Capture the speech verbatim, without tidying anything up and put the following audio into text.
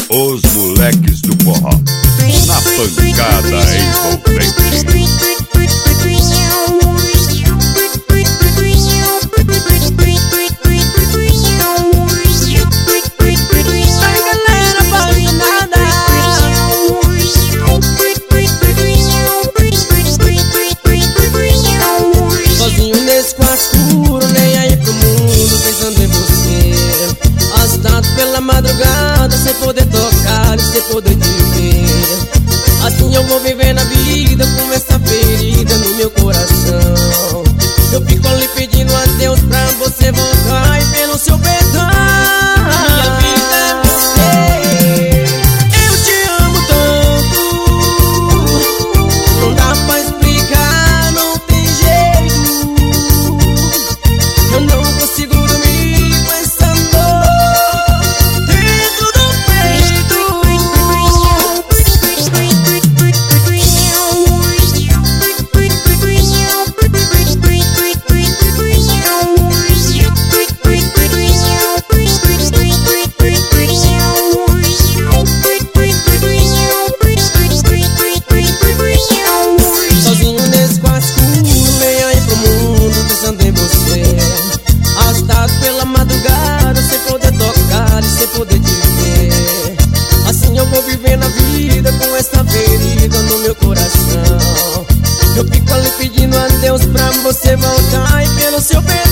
Os moleques do forró, na pancada envolvente. Sozinho nesse quarto escuro, nem aí pro mundo, pensando em você. Agitado pela madrugada, sem poder tocar e sem poder te ver. Assim eu vou viver na vida com essa ferida no meu coração. Eu fico ali pedindo a Deus pra você voltar e pelo seu perdão. Minha vida é você, eu te amo tanto. Não dá pra explicar, não tem jeito. Eu não consigo dormir com essa dor dentro do peito. Sozinho nesse quarto escuro, nem aí pro mundo, pensando em você. Agitado pela madrugada, sem poder tocar e sem poder te ver. Assim eu vou viver na vida com essa ferida no meu coração. Eu fico ali pedindo a Deus pra você voltar e pelo seu perdão.